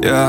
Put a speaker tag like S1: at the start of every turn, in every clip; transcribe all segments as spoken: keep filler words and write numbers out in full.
S1: Я,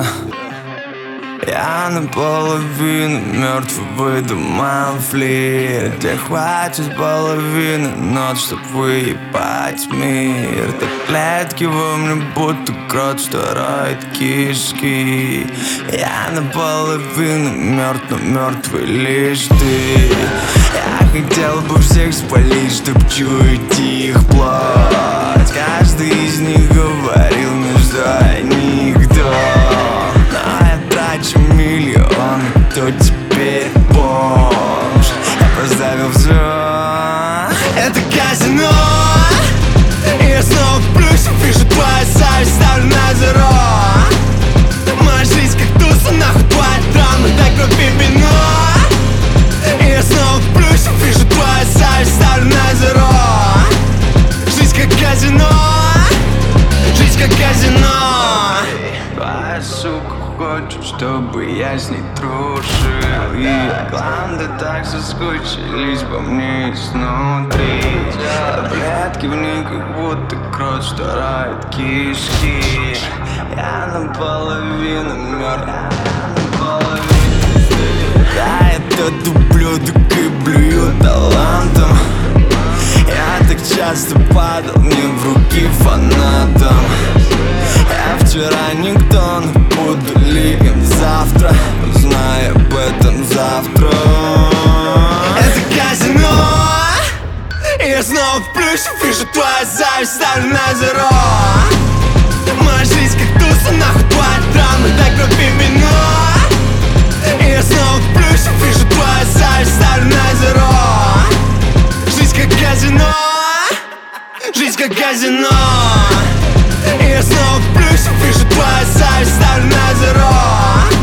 S1: я наполовину мертв, выйду флирт. Тебе хватит половины нот, чтоб выебать мир. Ты клетки во мне будто крот, что роет кишки. Я наполовину мертв, но мертвый лишь ты. Я хотел бы всех спалить, чтоб чуять их плоть. Каждый из них говорил мне, что я никто. Но я трачу миллион, кто теперь бомж? Я поставил все, это казино. И я снова в плюсе, пишу твою совесть, ставлю на зеро. Моя жизнь как туса, нахуй твоя драма, дай кровь и вино. И я снова в плюсе, пишу твою совесть, ставлю на зеро. Жизнь как казино, жизнь как казино. Твоя сука хочет, чтобы я с ней дружил. И гланды так соскучились по мне изнутри. Таблетки в них как будто крот, что роет кишки. Я наполовину мертв, я это ублюдок и блюю талантом. Я так часто падал не в руки фанатам. Я вчера никто, но буду ликом завтра. Узнай об этом завтра. Это казино. И я снова в плюсе, пишу твою зависть, ставлю на зеро. Моя жизнь как туса, нахуй твоя драма, дай кровь и вино. И я снова в плюсе, пишу твою зависть, ставлю на зеро. Жизнь как казино, жизнь как казино. И я снова в плюсе, пишу твою зависть, ставлю на зеро.